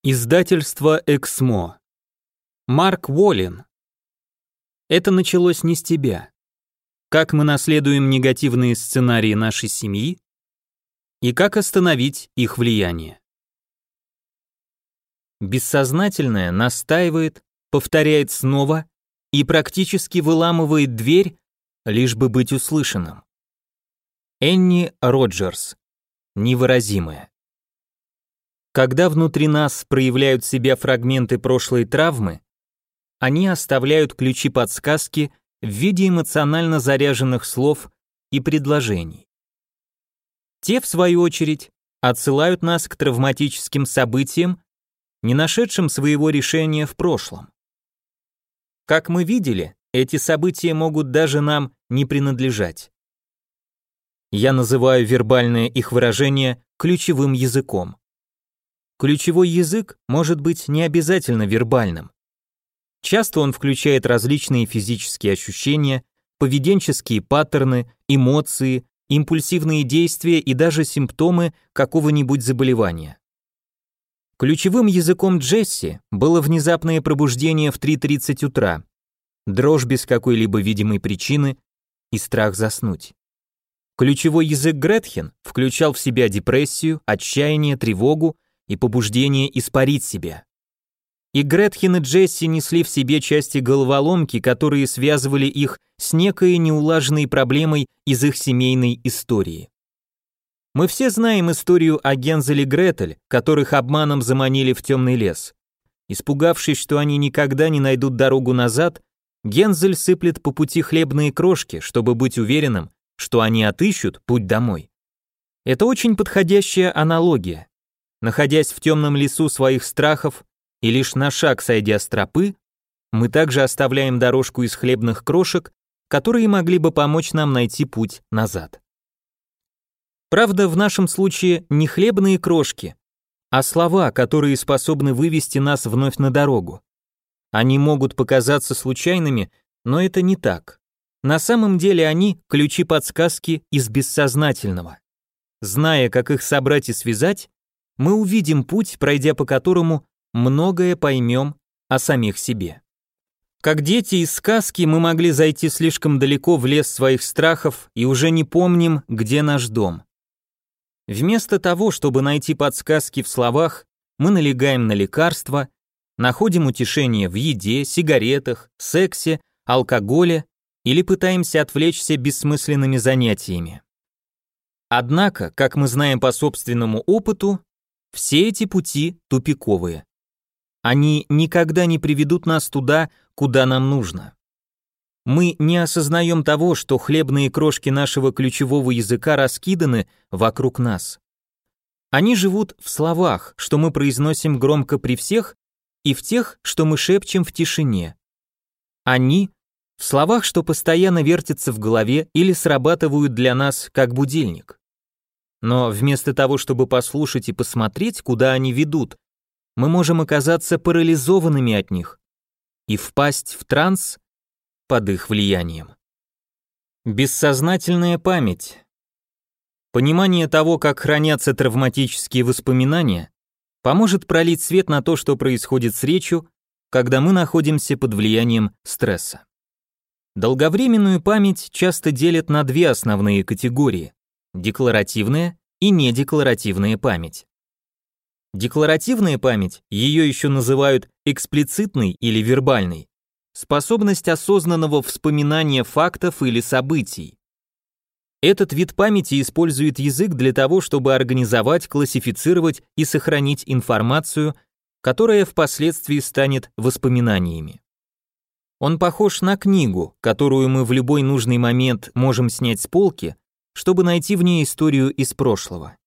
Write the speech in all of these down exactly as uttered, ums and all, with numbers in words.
Издательство «Эксмо». Марк Уоллен. Это началось не с тебя. Как мы наследуем негативные сценарии нашей семьи и как остановить их влияние. Бессознательное настаивает, повторяет снова и практически выламывает дверь, лишь бы быть услышанным. Энни Роджерс. Невыразимое. Когда внутри нас проявляют себя фрагменты прошлой травмы, они оставляют ключи-подсказки в виде эмоционально заряженных слов и предложений. Те, в свою очередь, отсылают нас к травматическим событиям, не нашедшим своего решения в прошлом. Как мы видели, эти события могут даже нам не принадлежать. Я называю вербальное их выражение ключевым языком. Ключевой язык может быть не обязательно вербальным. Часто он включает различные физические ощущения, поведенческие паттерны, эмоции, импульсивные действия и даже симптомы какого-нибудь заболевания. Ключевым языком Джесси было внезапное пробуждение в три тридцать утра, дрожь без какой-либо видимой причины и страх заснуть. Ключевой язык Гретхен включал в себя депрессию, отчаяние, тревогу и побуждение испарить себя. И Гретхен и Джесси несли в себе части головоломки, которые связывали их с некой неулаженной проблемой из их семейной истории. Мы все знаем историю о Гензеле и Гретель, которых обманом заманили в темный лес. Испугавшись, что они никогда не найдут дорогу назад, Гензель сыплет по пути хлебные крошки, чтобы быть уверенным, что они отыщут путь домой. Это очень подходящая аналогия. Находясь в темном лесу своих страхов и лишь на шаг сойдя с тропы, мы также оставляем дорожку из хлебных крошек, которые могли бы помочь нам найти путь назад. Правда, в нашем случае не хлебные крошки, а слова, которые способны вывести нас вновь на дорогу. Они могут показаться случайными, но это не так. На самом деле они – ключи-подсказки из бессознательного. Зная, как их собрать и связать, мы увидим путь, пройдя по которому многое поймем о самих себе. Как дети из сказки мы могли зайти слишком далеко в лес своих страхов и уже не помним, где наш дом. Вместо того, чтобы найти подсказки в словах, мы налегаем на лекарства, находим утешение в еде, сигаретах, сексе, алкоголе или пытаемся отвлечься бессмысленными занятиями. Однако, как мы знаем по собственному опыту, все эти пути тупиковые. Они никогда не приведут нас туда, куда нам нужно. Мы не осознаем того, что хлебные крошки нашего ключевого языка раскиданы вокруг нас. Они живут в словах, что мы произносим громко при всех, и в тех, что мы шепчем в тишине. Они в словах, что постоянно вертятся в голове или срабатывают для нас как будильник. Но вместо того, чтобы послушать и посмотреть, куда они ведут, мы можем оказаться парализованными от них и впасть в транс под их влиянием. Бессознательная память. Понимание того, как хранятся травматические воспоминания, поможет пролить свет на то, что происходит с речью, когда мы находимся под влиянием стресса. Долговременную память часто делят на две основные категории: декларативная и недекларативная память. Декларативная память, ее еще называют эксплицитной или вербальной, способность осознанного вспоминания фактов или событий. Этот вид памяти использует язык для того, чтобы организовать, классифицировать и сохранить информацию, которая впоследствии станет воспоминаниями. Он похож на книгу, которую мы в любой нужный момент можем снять с полки, чтобы найти в ней историю из прошлого.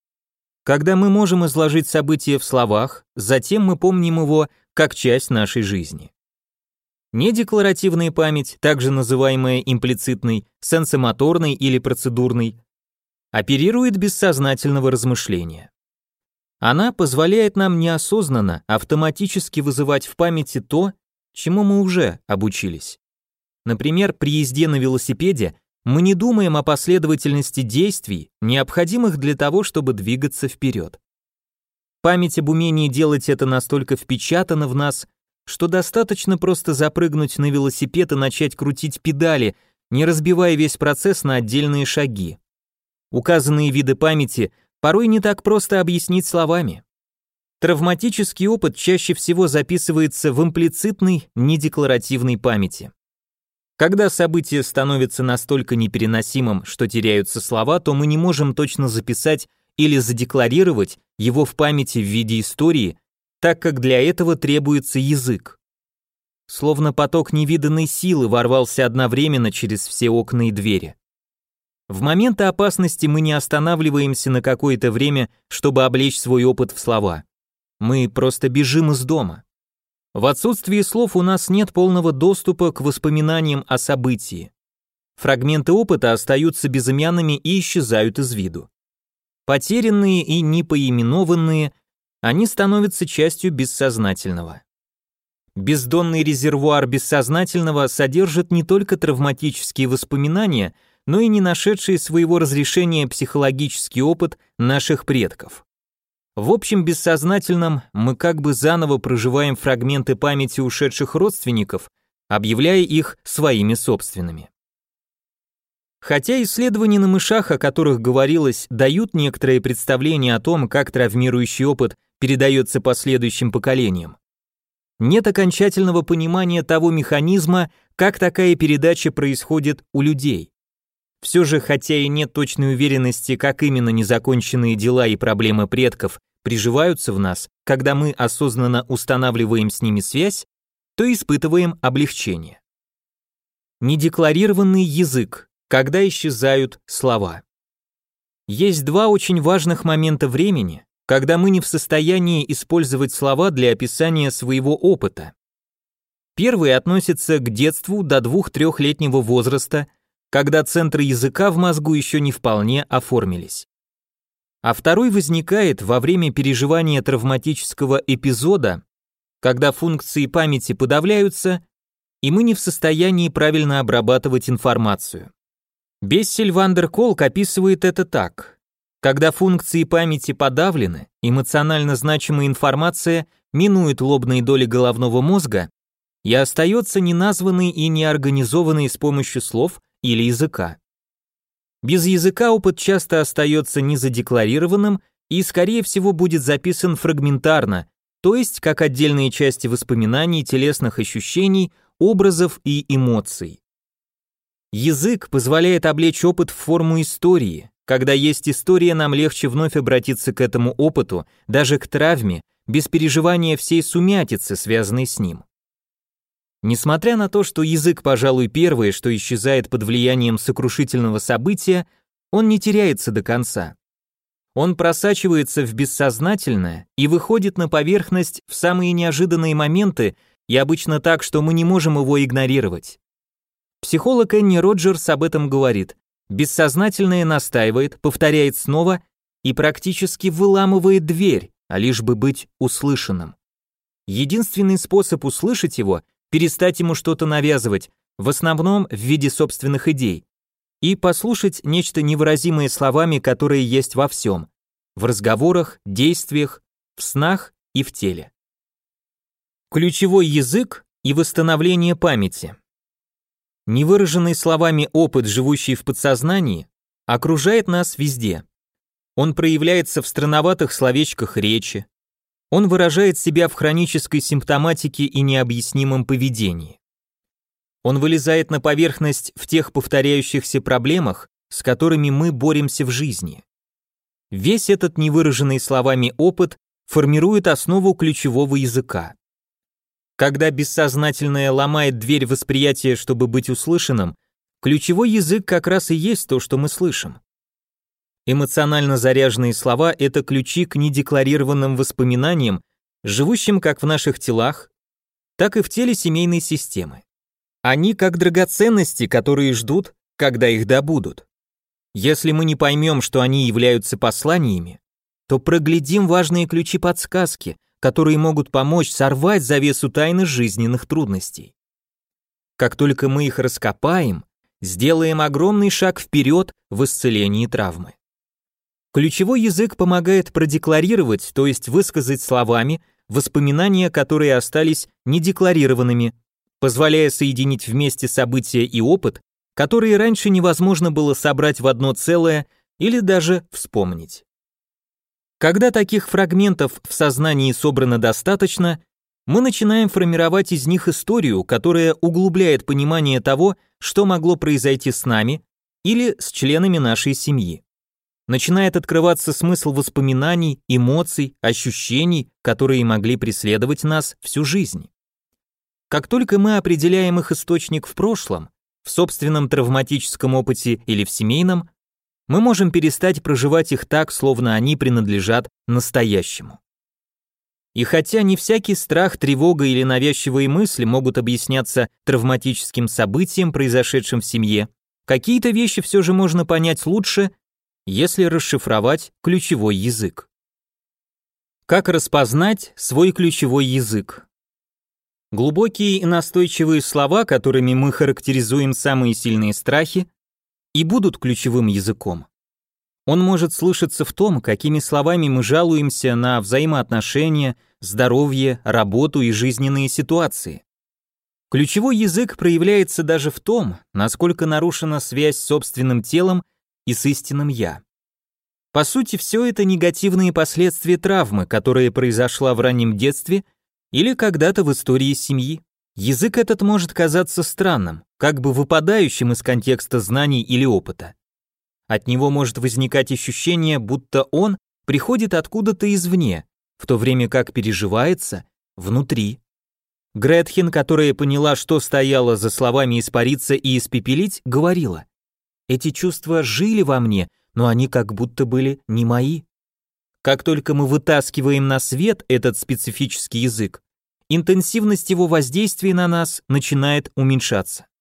Когда мы можем изложить событие в словах, затем мы помним его как часть нашей жизни. Недекларативная память, также называемая имплицитной, сенсомоторной или процедурной, оперирует бессознательного размышления. Она позволяет нам неосознанно автоматически вызывать в памяти то, чему мы уже обучились. Например, при езде на велосипеде мы не думаем о последовательности действий, необходимых для того, чтобы двигаться вперед. Память об умении делать это настолько впечатана в нас, что достаточно просто запрыгнуть на велосипед и начать крутить педали, не разбивая весь процесс на отдельные шаги. Указанные виды памяти порой не так просто объяснить словами. Травматический опыт чаще всего записывается в имплицитной, недекларативной памяти. Когда событие становится настолько непереносимым, что теряются слова, то мы не можем точно записать или задекларировать его в памяти в виде истории, так как для этого требуется язык. Словно поток невиданной силы ворвался одновременно через все окна и двери. В моменты опасности мы не останавливаемся на какое-то время, чтобы облечь свой опыт в слова. Мы просто бежим из дома. В отсутствии слов у нас нет полного доступа к воспоминаниям о событии. Фрагменты опыта остаются безымянными и исчезают из виду. Потерянные и непоименованные, они становятся частью бессознательного. Бездонный резервуар бессознательного содержит не только травматические воспоминания, но и не нашедший своего разрешения психологический опыт наших предков. В общем бессознательном мы как бы заново проживаем фрагменты памяти ушедших родственников, объявляя их своими собственными. Хотя исследования на мышах, о которых говорилось, дают некоторые представления о том, как травмирующий опыт передается последующим поколениям, нет окончательного понимания того механизма, как такая передача происходит у людей. Все же, хотя и нет точной уверенности, как именно незаконченные дела и проблемы предков приживаются в нас, когда мы осознанно устанавливаем с ними связь, то испытываем облегчение. Недекларированный язык, когда исчезают слова. Есть два очень важных момента времени, когда мы не в состоянии использовать слова для описания своего опыта. Первый относится к детству до двух-трехлетнего возраста, когда центры языка в мозгу еще не вполне оформились. А второй возникает во время переживания травматического эпизода, когда функции памяти подавляются, и мы не в состоянии правильно обрабатывать информацию. Бессель ван дер Колк описывает это так: когда функции памяти подавлены, эмоционально значимая информация минует лобные доли головного мозга и остается неназванной и неорганизованной с помощью слов или языка. Без языка опыт часто остается незадекларированным и, скорее всего, будет записан фрагментарно, то есть как отдельные части воспоминаний, телесных ощущений, образов и эмоций. Язык позволяет облечь опыт в форму истории. Когда есть история, нам легче вновь обратиться к этому опыту, даже к травме, без переживания всей сумятицы, связанной с ним. Несмотря на то, что язык, пожалуй, первое, что исчезает под влиянием сокрушительного события, он не теряется до конца. Он просачивается в бессознательное и выходит на поверхность в самые неожиданные моменты, и обычно так, что мы не можем его игнорировать. Психолог Энни Роджерс об этом говорит. Бессознательное настаивает, повторяет снова и практически выламывает дверь, а лишь бы быть услышанным. Единственный способ услышать его – перестать ему что-то навязывать, в основном в виде собственных идей, и послушать нечто невыразимое словами, которые есть во всем, в разговорах, действиях, в снах и в теле. Ключевой язык и восстановление памяти. Невыраженный словами опыт, живущий в подсознании, окружает нас везде. Он проявляется в странноватых словечках речи. Он выражает себя в хронической симптоматике и необъяснимом поведении. Он вылезает на поверхность в тех повторяющихся проблемах, с которыми мы боремся в жизни. Весь этот невыраженный словами опыт формирует основу ключевого языка. Когда бессознательное ломает дверь восприятия, чтобы быть услышанным, ключевой язык как раз и есть то, что мы слышим. Эмоционально заряженные слова – это ключи к недекларированным воспоминаниям, живущим как в наших телах, так и в теле семейной системы. Они как драгоценности, которые ждут, когда их добудут. Если мы не поймем, что они являются посланиями, то проглядим важные ключи-подсказки, которые могут помочь сорвать завесу тайны жизненных трудностей. Как только мы их раскопаем, сделаем огромный шаг вперед в исцелении травмы. Ключевой язык помогает продекларировать, то есть высказать словами, воспоминания, которые остались недекларированными, позволяя соединить вместе события и опыт, которые раньше невозможно было собрать в одно целое или даже вспомнить. Когда таких фрагментов в сознании собрано достаточно, мы начинаем формировать из них историю, которая углубляет понимание того, что могло произойти с нами или с членами нашей семьи. Начинает открываться смысл воспоминаний, эмоций, ощущений, которые могли преследовать нас всю жизнь. Как только мы определяем их источник в прошлом, в собственном травматическом опыте или в семейном, мы можем перестать проживать их так, словно они принадлежат настоящему. И хотя не всякий страх, тревога или навязчивые мысли могут объясняться травматическим событием, произошедшим в семье, какие-то вещи все же можно понять лучше, если расшифровать ключевой язык. Как распознать свой ключевой язык? Глубокие и настойчивые слова, которыми мы характеризуем самые сильные страхи, и будут ключевым языком. Он может слышаться в том, какими словами мы жалуемся на взаимоотношения, здоровье, работу и жизненные ситуации. Ключевой язык проявляется даже в том, насколько нарушена связь с собственным телом и с истинным «я». По сути, все это негативные последствия травмы, которая произошла в раннем детстве или когда-то в истории семьи. Язык этот может казаться странным, как бы выпадающим из контекста знаний или опыта. От него может возникать ощущение, будто он приходит откуда-то извне, в то время как переживается внутри. Гретхен, которая поняла, что стояло за словами «испариться» и «испепелить», говорила: «Эти чувства жили во мне, но они как будто были не мои». Как только мы вытаскиваем на свет этот специфический язык, интенсивность его воздействия на нас начинает уменьшаться.